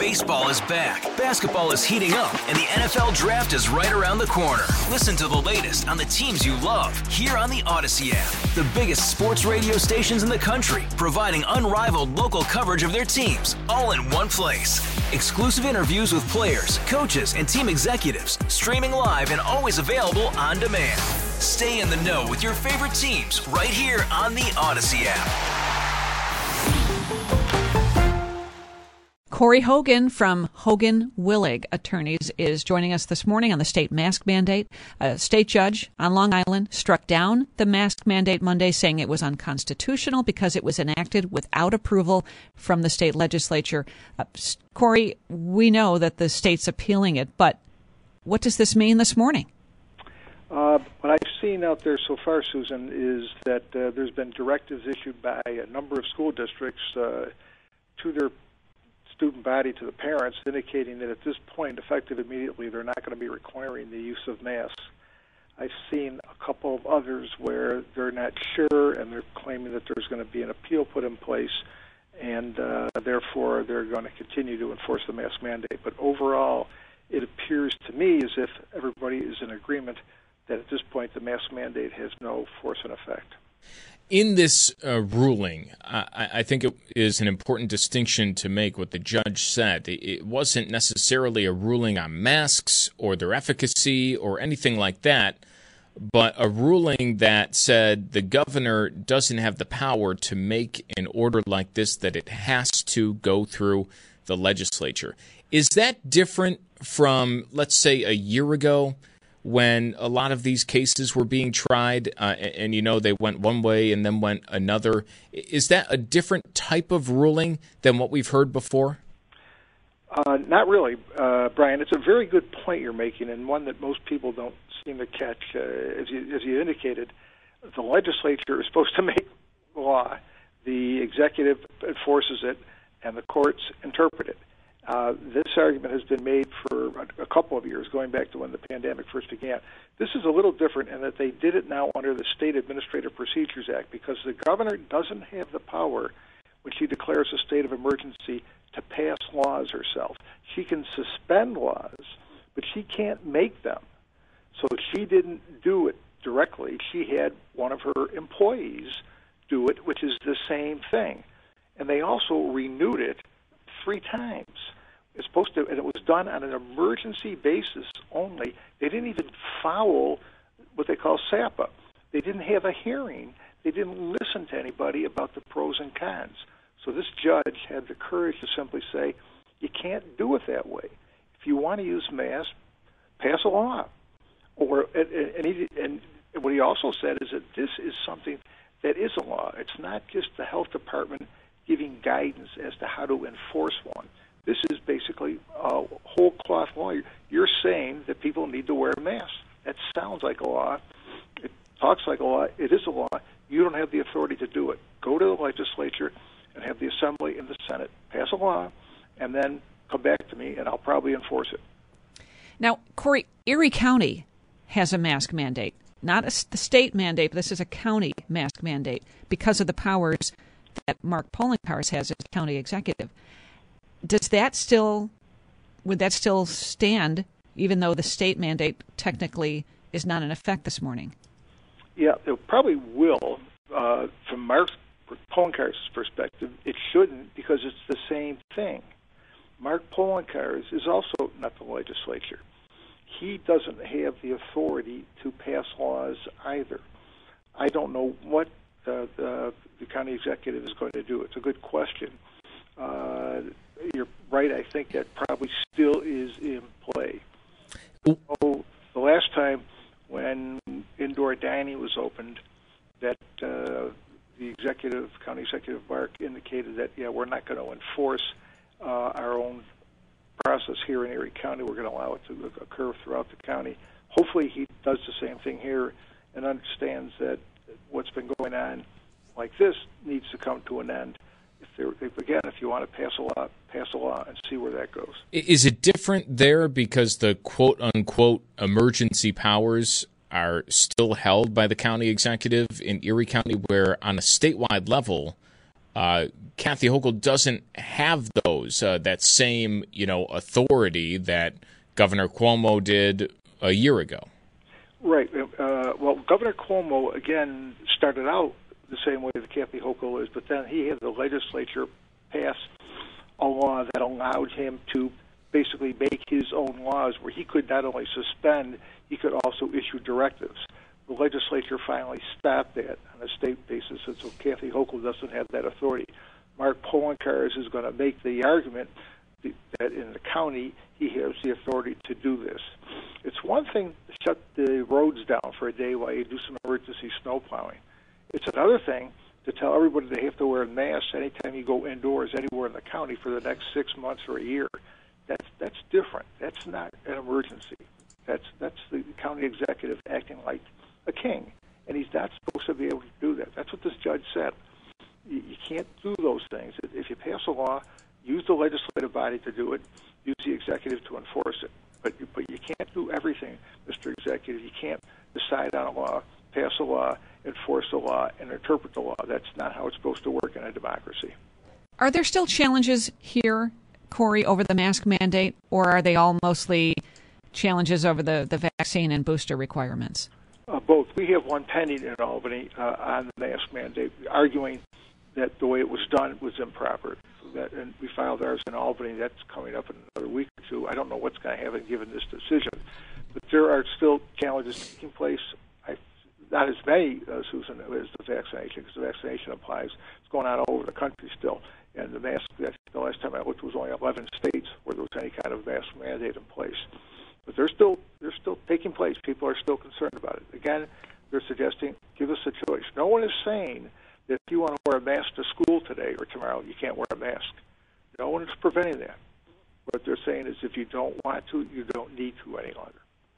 Baseball is back, basketball is heating up, and the NFL Draft is right around the corner. Listen to the latest on the teams you love here on the Odyssey app. The biggest sports radio stations in the country, providing unrivaled local coverage of their teams, all in one place. Exclusive interviews with players, coaches, and team executives, streaming live and always available on demand. Stay in the know with your favorite teams right here on the Odyssey app. Corey Hogan from Hogan Willig Attorneys is joining us this morning on the state mask mandate. A state judge on Long Island struck down the mask mandate Monday, saying it was unconstitutional because it was enacted without approval from the state legislature. Corey, we know that the state's appealing it, but what does this mean this morning? What I've seen out there so far, Susan, is that there's been directives issued by a number of school districts to their student body, to the parents, indicating that at this point, effective immediately, they're not going to be requiring the use of masks. I've seen a couple of others where they're not sure and they're claiming that there's going to be an appeal put in place, and therefore they're going to continue to enforce the mask mandate. But overall, it appears to me as if everybody is in agreement that at this point the mask mandate has no force and effect. In this ruling, I think it is an important distinction to make what the judge said. It wasn't necessarily a ruling on masks or their efficacy or anything like that, but a ruling that said the governor doesn't have the power to make an order like this, that it has to go through the legislature. Is that different from, let's say, a year ago, when a lot of these cases were being tried and, they went one way and then went another? Is that a different type of ruling than what we've heard before? Not really, Brian. It's a very good point you're making, and one that most people don't seem to catch. As you indicated, the legislature is supposed to make law. The executive enforces it, and the courts interpret it. This argument has been made for a couple of years, going back to when the pandemic first began. This is a little different in that they did it now under the State Administrative Procedures Act, because the governor doesn't have the power, when she declares a state of emergency, to pass laws herself. She can suspend laws, but she can't make them. So she didn't do it directly. She had one of her employees do it, which is the same thing. And they also renewed it 3 times. It's supposed to, and it was done on an emergency basis only. They didn't even follow what they call SAPA. They didn't have a hearing. They didn't listen to anybody about the pros and cons. So this judge had the courage to simply say, you can't do it that way. If you want to use masks, pass a law. And what he also said is that this is something that is a law. It's not just the health department giving guidance as to how to enforce one. This is basically a whole cloth law. You're saying that people need to wear a mask. That sounds like a law. It talks like a law. It is a law. You don't have the authority to do it. Go to the legislature and have the Assembly and the Senate pass a law, and then come back to me, and I'll probably enforce it. Now, Corey, Erie County has a mask mandate. Not the state mandate, but this is a county mask mandate because of the powers that Mark Poloncarz has as county executive. Would that still stand, even though the state mandate technically is not in effect this morning? Yeah, it probably will. From Mark Poloncarz's perspective, it shouldn't, because it's the same thing. Mark Poloncarz is also not the legislature. He doesn't have the authority to pass laws either. I don't know what the county executive is going to do. It's a good question. You're right. I think that probably still is in play. So the last time when indoor dining was opened, that the county executive Mark indicated that, we're not going to enforce our own process here in Erie County. We're going to allow it to occur throughout the county. Hopefully he does the same thing here and understands that what's been going on like this needs to come to an end. If you want to pass a law and see where that goes. Is it different there because the quote-unquote emergency powers are still held by the county executive in Erie County, where on a statewide level, Kathy Hochul doesn't have those that same authority that Governor Cuomo did a year ago. Right. Well, Governor Cuomo again started out the same way that Kathy Hochul is, but then he had the legislature pass a law that allowed him to basically make his own laws, where he could not only suspend, he could also issue directives. The legislature finally stopped that on a state basis, and so Kathy Hochul doesn't have that authority. Mark Poloncarz is going to make the argument that in the county he has the authority to do this. It's one thing to shut the roads down for a day while you do some emergency snow plowing. It's another thing to tell everybody they have to wear masks anytime you go indoors anywhere in the county for the next 6 months or a year. That's different. That's not an emergency. That's the county executive acting like a king, and he's not supposed to be able to do that. That's what this judge said. You can't do those things. If you pass a law, use the legislative body to do it, use the executive to enforce it. But you can't do everything, Mr. Executive. You can't decide on a law, pass a law, enforce a law, and interpret the law. That's not how it's supposed to work in a democracy. Are there still challenges here, Corey, over the mask mandate, or are they all mostly challenges over the vaccine and booster requirements? Both. We have one pending in Albany on the mask mandate, arguing that the way it was done was improper. And we filed ours in Albany. That's coming up in another week or two. I don't know what's going to happen given this decision. But there are still challenges taking place. Not as many, Susan, as the vaccination, because the vaccination applies. It's going on all over the country still. And the mask, the last time I looked, was only 11 states where there was any kind of mask mandate in place. But they're still taking place. People are still concerned about it. Again, they're suggesting, give us a choice. No one is saying that if you want to wear a mask to school today or tomorrow, you can't wear a mask. No one is preventing that. What they're saying is if you don't want to, you don't need to any longer.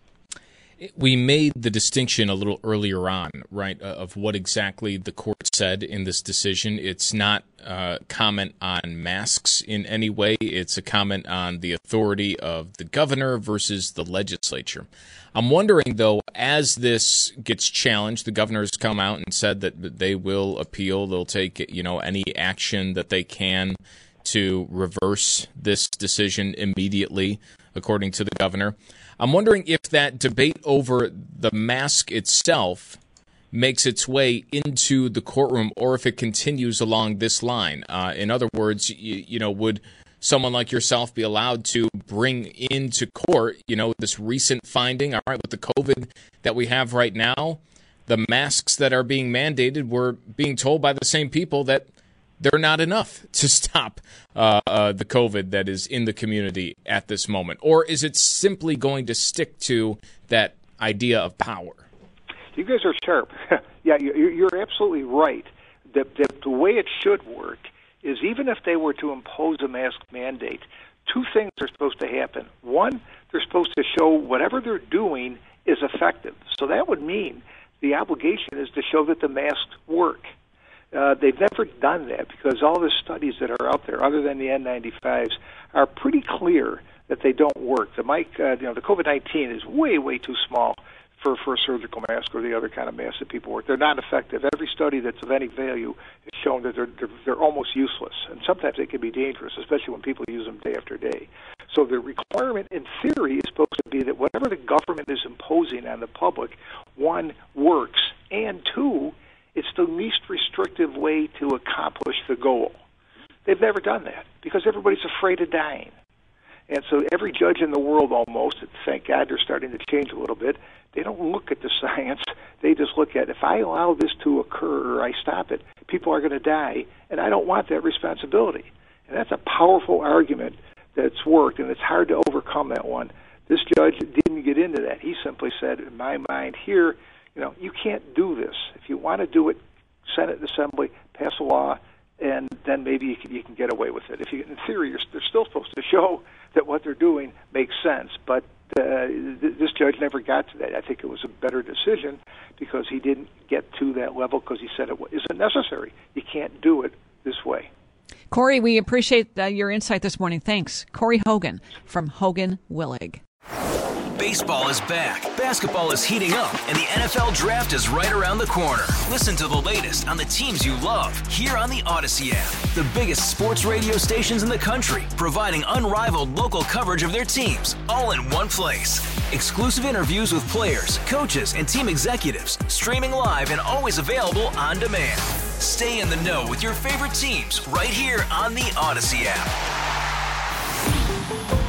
We made the distinction a little earlier on, right, of what exactly the court said in this decision. It's not a comment on masks in any way. It's a comment on the authority of the governor versus the legislature. I'm wondering, though, as this gets challenged, the governor's come out and said that they will appeal. They'll take, any action that they can to reverse this decision immediately, according to the governor. I'm wondering if that debate over the mask itself makes its way into the courtroom or if it continues along this line. In other words, would someone like yourself be allowed to bring into court, this recent finding, all right, with the COVID that we have right now, the masks that are being mandated, we're being told by the same people that they're not enough to stop the COVID that is in the community at this moment? Or is it simply going to stick to that idea of power? You guys are sharp. Yeah, you're absolutely right. The way it should work is even if they were to impose a mask mandate, two things are supposed to happen. One, they're supposed to show whatever they're doing is effective. So that would mean the obligation is to show that the masks work. They've never done that because all the studies that are out there, other than the N95s, are pretty clear that they don't work. The COVID-19 is way, way too small for a surgical mask or the other kind of mask that people wear. They're not effective. Every study that's of any value has shown that they're almost useless, and sometimes they can be dangerous, especially when people use them day after day. So the requirement in theory is supposed to be that whatever the government is imposing on the public, one, works, and two, it's the least restrictive way to accomplish the goal. They've never done that because everybody's afraid of dying. And so every judge in the world almost, thank God they're starting to change a little bit, they don't look at the science. They just look at, if I allow this to occur or I stop it, people are going to die, and I don't want that responsibility. And that's a powerful argument that's worked, and it's hard to overcome that one. This judge didn't get into that. He simply said, in my mind here, you can't do this. If you want to do it, Senate and Assembly, pass a law, and then maybe you can get away with it. In theory, they're still supposed to show that what they're doing makes sense, but this judge never got to that. I think it was a better decision because he didn't get to that level because he said it isn't necessary. You can't do it this way. Corey, we appreciate your insight this morning. Thanks. Corey Hogan from Hogan Willig. Baseball is back, basketball is heating up, and the NFL Draft is right around the corner. Listen to the latest on the teams you love here on the Odyssey app. The biggest sports radio stations in the country, providing unrivaled local coverage of their teams, all in one place. Exclusive interviews with players, coaches, and team executives, streaming live and always available on demand. Stay in the know with your favorite teams right here on the Odyssey app.